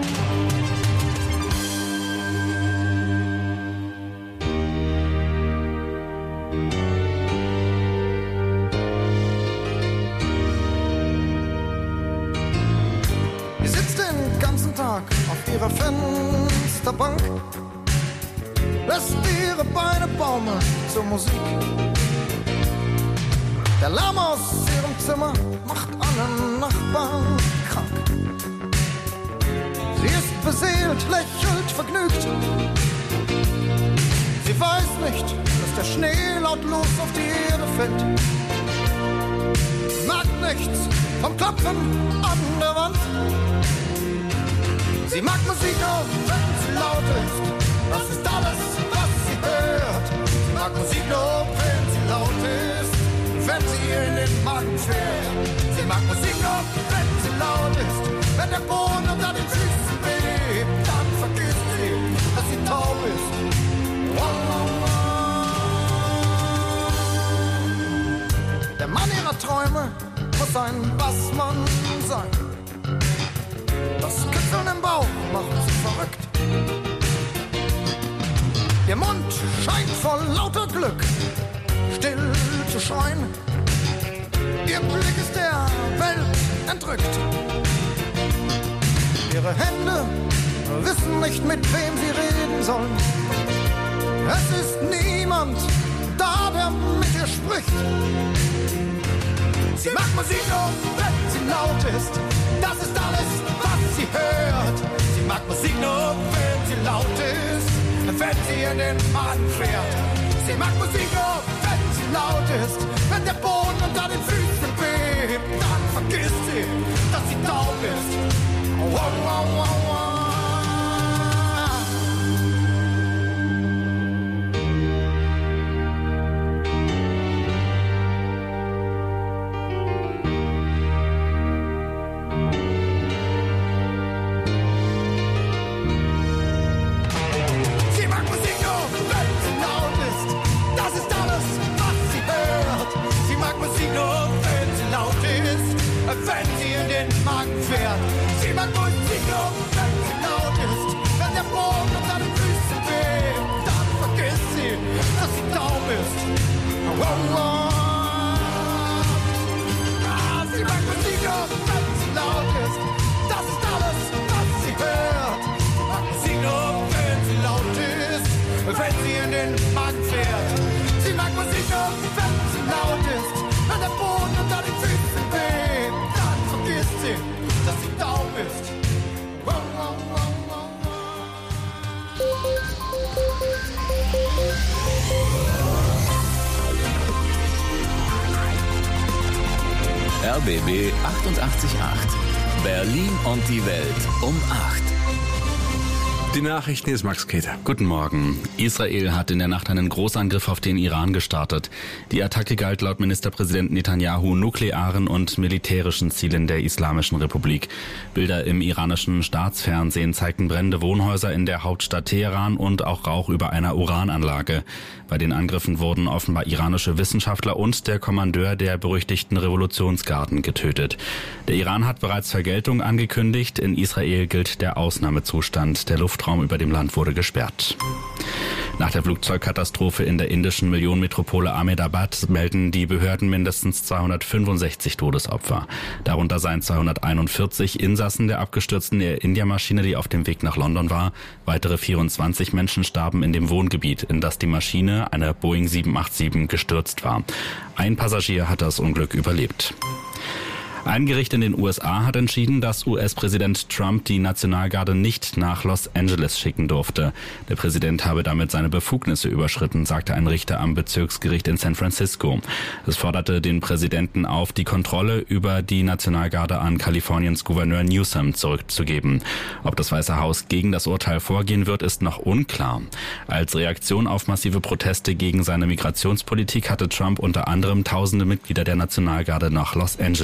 Sie sitzt den ganzen Tag auf ihrer Fensterbank, lässt ihre Beine baumeln zur Musik. Der Lärm aus ihrem Zimmer macht alle Nachbarn krank. Sie ist beseelt, lächelt vergnügt. Sie weiß nicht, dass der Schnee lautlos auf die Erde fällt. Sie mag nichts vom Klopfen an der Wand. Sie mag Musik nur, wenn sie laut ist. Das ist alles, was sie hört. Sie mag Musik nur, wenn sie laut ist, wenn sie ihr in den Magen fährt. Sie mag Musik nur, wenn sie laut ist. Wenn der Boden unter den Füßen bebt, dann vergisst sie, dass sie taub ist. Wow, wow, wow. Der Mann ihrer Träume muss ein Bassmann sein. Das Kitzeln im Bauch macht sie verrückt. Ihr Mund scheint vor lauter Glück still zu schreien. Ihr Blick ist der Welt entrückt. Ihre Hände wissen nicht, mit wem sie reden sollen. Es ist niemand da, der mit ihr spricht. Sie mag Musik nur, wenn sie laut ist. Das ist alles, was sie hört. Sie mag Musik nur, wenn sie laut ist, wenn sie in den Magen fährt. Sie mag Musik nur, wenn sie laut ist. Wenn der Boden unter den Füßen bebt, dann vergisst sie, dass sie taub ist. Wow, wow, wow, wow. Wenn sie in den Magen fährt. Sie mag Musik nur, wenn sie laut ist. Wenn der Boden unter den Füßen bebt, dann vergisst sie, dass sie taub ist. Wow, wow. Ah, sie mag Musik nur, wenn sie laut ist. Das ist alles, was sie hört. Sie mag Musik nur, wenn sie laut ist. Wenn sie in den Magen fährt. Sie mag Musik nur, wenn sie laut ist. Wenn der Boden unter den Füßen bebt, dass sie taub ist. Wow, wow, wow, wow, wow. R B B achtundachtzig Komma acht. Berlin und die Welt um acht. Die Nachrichten, hier ist Max Keter. Guten Morgen. Israel hat in der Nacht einen Großangriff auf den Iran gestartet. Die Attacke galt laut Ministerpräsident Netanyahu nuklearen und militärischen Zielen der Islamischen Republik. Bilder im iranischen Staatsfernsehen zeigten brennende Wohnhäuser in der Hauptstadt Teheran und auch Rauch über einer Urananlage. Bei den Angriffen wurden offenbar iranische Wissenschaftler und der Kommandeur der berüchtigten Revolutionsgarden getötet. Der Iran hat bereits Vergeltung angekündigt. In Israel gilt der Ausnahmezustand. Der Luftraum über dem Land wurde gesperrt. Nach der Flugzeugkatastrophe in der indischen Millionenmetropole Ahmedabad melden die Behörden mindestens zweihundertfünfundsechzig Todesopfer. Darunter seien zweihunderteinundvierzig Insassen der abgestürzten Air India-Maschine, die auf dem Weg nach London war. Weitere vierundzwanzig Menschen starben in dem Wohngebiet, in das die Maschine, eine Boeing sieben acht sieben, gestürzt war. Ein Passagier hat das Unglück überlebt. Ein Gericht in den U S A hat entschieden, dass U S-Präsident Trump die Nationalgarde nicht nach Los Angeles schicken durfte. Der Präsident habe damit seine Befugnisse überschritten, sagte ein Richter am Bezirksgericht in San Francisco. Es forderte den Präsidenten auf, die Kontrolle über die Nationalgarde an Kaliforniens Gouverneur Newsom zurückzugeben. Ob das Weiße Haus gegen das Urteil vorgehen wird, ist noch unklar. Als Reaktion auf massive Proteste gegen seine Migrationspolitik hatte Trump unter anderem tausende Mitglieder der Nationalgarde nach Los Angeles beordert.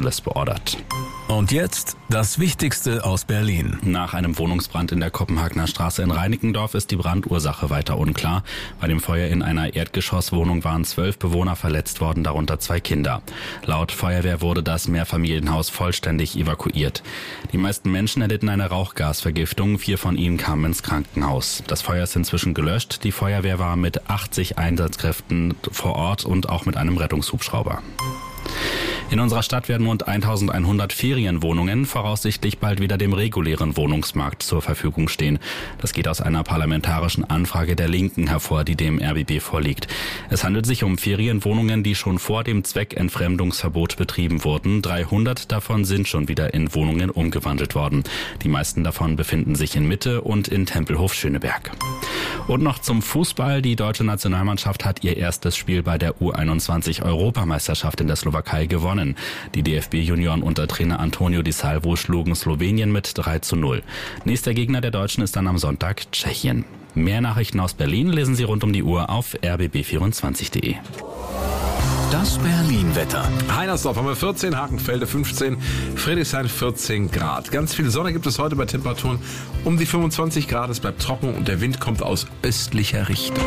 gefordert. Und jetzt das Wichtigste aus Berlin. Nach einem Wohnungsbrand in der Kopenhagener Straße in Reinickendorf ist die Brandursache weiter unklar. Bei dem Feuer in einer Erdgeschosswohnung waren zwölf Bewohner verletzt worden, darunter zwei Kinder. Laut Feuerwehr wurde das Mehrfamilienhaus vollständig evakuiert. Die meisten Menschen erlitten eine Rauchgasvergiftung, vier von ihnen kamen ins Krankenhaus. Das Feuer ist inzwischen gelöscht. Die Feuerwehr war mit achtzig Einsatzkräften vor Ort und auch mit einem Rettungshubschrauber. In unserer Stadt werden rund eintausendeinhundert Ferienwohnungen voraussichtlich bald wieder dem regulären Wohnungsmarkt zur Verfügung stehen. Das geht aus einer parlamentarischen Anfrage der Linken hervor, die dem R B B vorliegt. Es handelt sich um Ferienwohnungen, die schon vor dem Zweckentfremdungsverbot betrieben wurden. dreihundert davon sind schon wieder in Wohnungen umgewandelt worden. Die meisten davon befinden sich in Mitte und in Tempelhof-Schöneberg. Und noch zum Fußball. Die deutsche Nationalmannschaft hat ihr erstes Spiel bei der U einundzwanzig Europameisterschaft in der Slowakei gewonnen. Die D F B-Junioren unter Trainer Antonio Di Salvo schlugen Slowenien mit drei zu null. Nächster Gegner der Deutschen ist dann am Sonntag Tschechien. Mehr Nachrichten aus Berlin lesen Sie rund um die Uhr auf r b b vierundzwanzig punkt d e. Das Berlin-Wetter. Heinersdorf haben wir vierzehn, Hakenfelde fünfzehn, Friedrichshain vierzehn Grad. Ganz viel Sonne gibt es heute bei Temperaturen um die fünfundzwanzig Grad. Es bleibt trocken und der Wind kommt aus östlicher Richtung.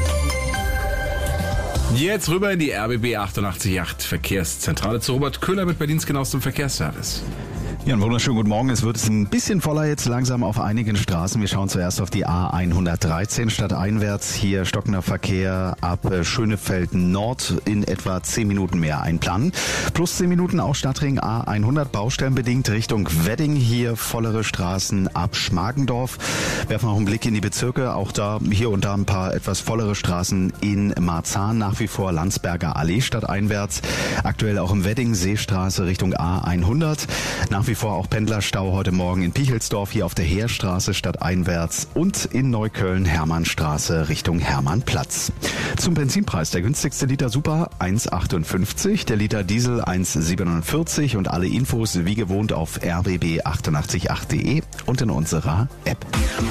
Jetzt rüber in die R B B achtundachtzig Komma acht Verkehrszentrale zu Robert Köhler mit Berlins genauestem Verkehrsservice. Ja, einen wunderschönen guten Morgen. Es wird ein bisschen voller jetzt langsam auf einigen Straßen. Wir schauen zuerst auf die A hundertdreizehn stadteinwärts. Hier stockender Verkehr ab Schönefeld Nord in etwa zehn Minuten mehr einplanen. Plus zehn Minuten auch Stadtring A hundert baustellenbedingt Richtung Wedding. Hier vollere Straßen ab Schmargendorf. Werfen auch einen Blick in die Bezirke. Auch da hier und da ein paar etwas vollere Straßen in Marzahn. Nach wie vor Landsberger Allee stadteinwärts. Aktuell auch im Wedding Seestraße Richtung A hundert. Nach wie vor auch Pendlerstau heute Morgen in Pichelsdorf, hier auf der Heerstraße stadteinwärts und in Neukölln Hermannstraße Richtung Hermannplatz. Zum Benzinpreis: der günstigste Liter Super eins Komma achtundfünfzig, der Liter Diesel eins Komma siebenundvierzig und alle Infos wie gewohnt auf r b b achtundachtzig Komma acht punkt d e und in unserer App.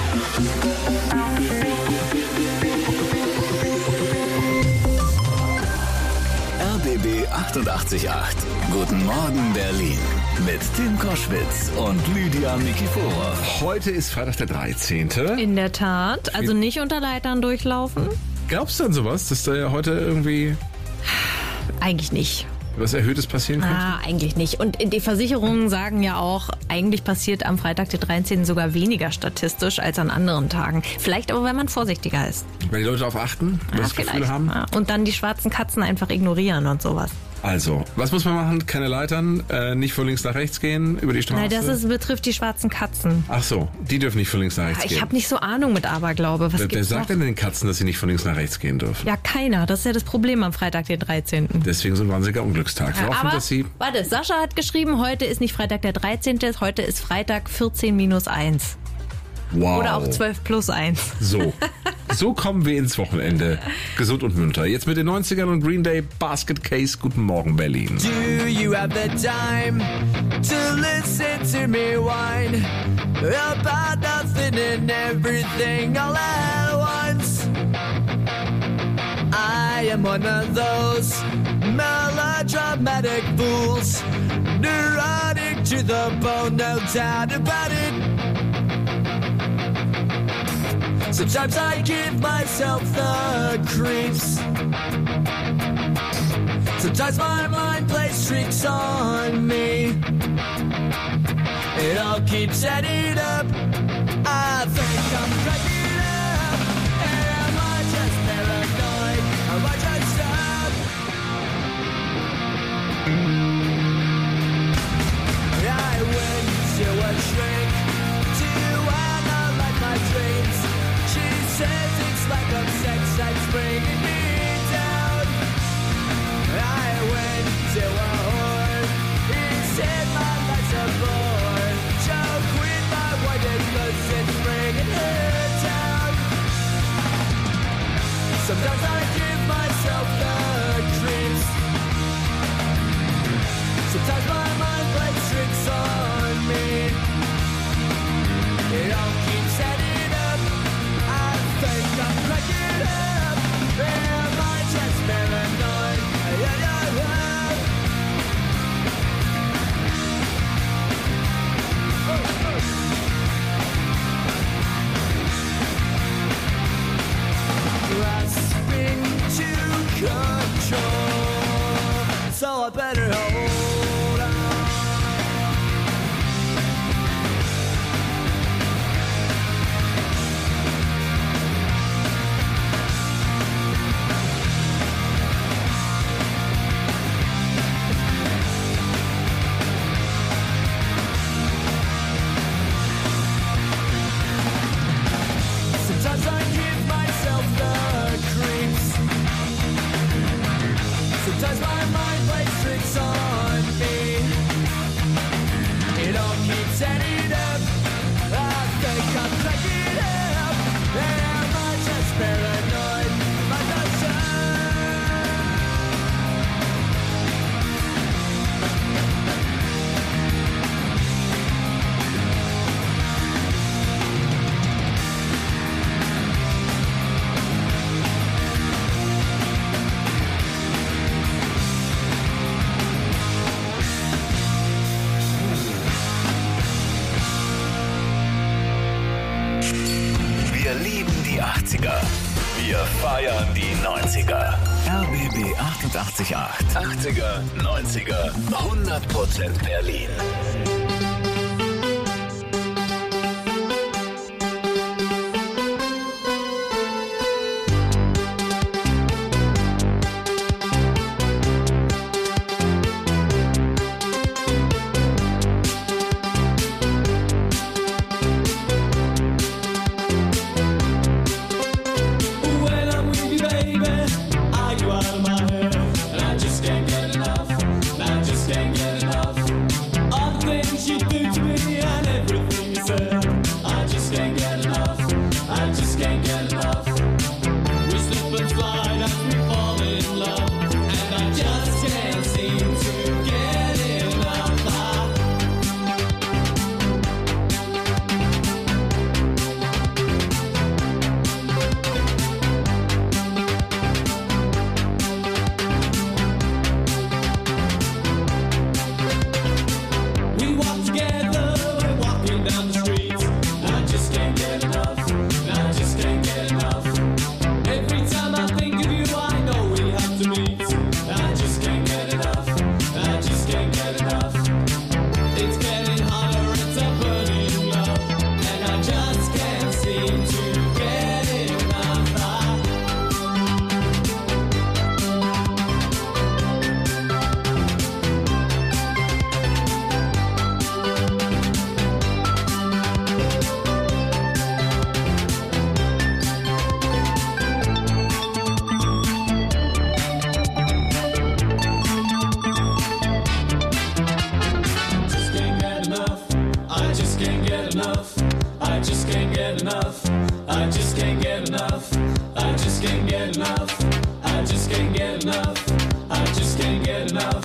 R B B achtundachtzig Komma acht. Guten Morgen Berlin. Mit Tim Koschwitz und Lydia Nikiforov. Heute ist Freitag der dreizehnte In der Tat. Also nicht unter Leitern durchlaufen? Glaubst du an sowas, dass da ja heute irgendwie Eigentlich nicht. was Erhöhtes passieren könnte? Ah, eigentlich nicht. Und die Versicherungen sagen ja auch, eigentlich passiert am Freitag, der dreizehnte sogar weniger statistisch als an anderen Tagen. Vielleicht aber, wenn man vorsichtiger ist. Weil die Leute darauf achten, Ja, das Gefühl vielleicht. haben. Ja. Und dann die schwarzen Katzen einfach ignorieren und sowas. Also, was muss man machen? Keine Leitern, äh, nicht von links nach rechts gehen, über die Straße? Nein, das ist, betrifft die schwarzen Katzen. Ach so, die dürfen nicht von links nach rechts Ich gehen. habe nicht so Ahnung mit Aberglaube. Was Wer, wer gibt's sagt noch? denn den Katzen, dass sie nicht von links nach rechts gehen dürfen? Ja, keiner. Das ist ja das Problem am Freitag, den dreizehnten Deswegen so ein wahnsinniger Unglückstag. Wir Ja, hoffen, aber, dass sie... warte, Sascha hat geschrieben, heute ist nicht Freitag der dreizehnte, heute ist Freitag vierzehn minus eins. Wow. Oder auch zwölf plus eins. So. So kommen wir ins Wochenende. Gesund und munter. Jetzt mit den neunzigern und Green Day Basket Case. Guten Morgen, Berlin. Do you have the time to listen to me whine about nothing and everything all at once? I am one of those melodramatic fools, neurotic to the bone, no doubt about it. Sometimes I give myself the creeps. Sometimes my mind plays tricks on me. It all keeps adding up. I think I'm cracking up. Am I just paranoid? Am I just up? I went to a shrink to analyze my dreams. She says it's like a sex that's bringing me down. I went to a whore. He said my life's a bore. Joke with my wife because it's bringing her down. Sometimes I give myself the creeps. Sometimes my mind plays tricks on me. It all keeps adding up. I think I'm cracking up. Am I just paranoid? Yeah, yeah, yeah. know I better hold on. Sometimes I give myself the creeps. Sometimes my mind plays tricks on me. It all keeps adding up. I think I'm cracking up. Am I just paranoid? Am I not Wir lieben die achtziger. Wir feiern die neunziger. R B B achtundachtzig Komma acht. achtziger, neunziger, hundert Prozent Berlin. when I'm with you, baby? Are you out of my head? And I just can't get enough. And I just can't get enough. All the things you do to me and everything you said. I just can't get enough. I just can't get enough. We slip and slide as we fall in love. And I just can't seem to get enough. I We walk together, we're walking down the street. I just can't get enough. I just can't get enough. Every time I think of you, I know we have to meet. I just can't get enough. I just can't get enough. It's getting hotter, it's a burning love, and I just can't seem to get enough. I just can't get enough. I just can't get enough. I just can't get enough. I just can't get enough. I just can't get enough. I just can't get enough. I just can't get enough.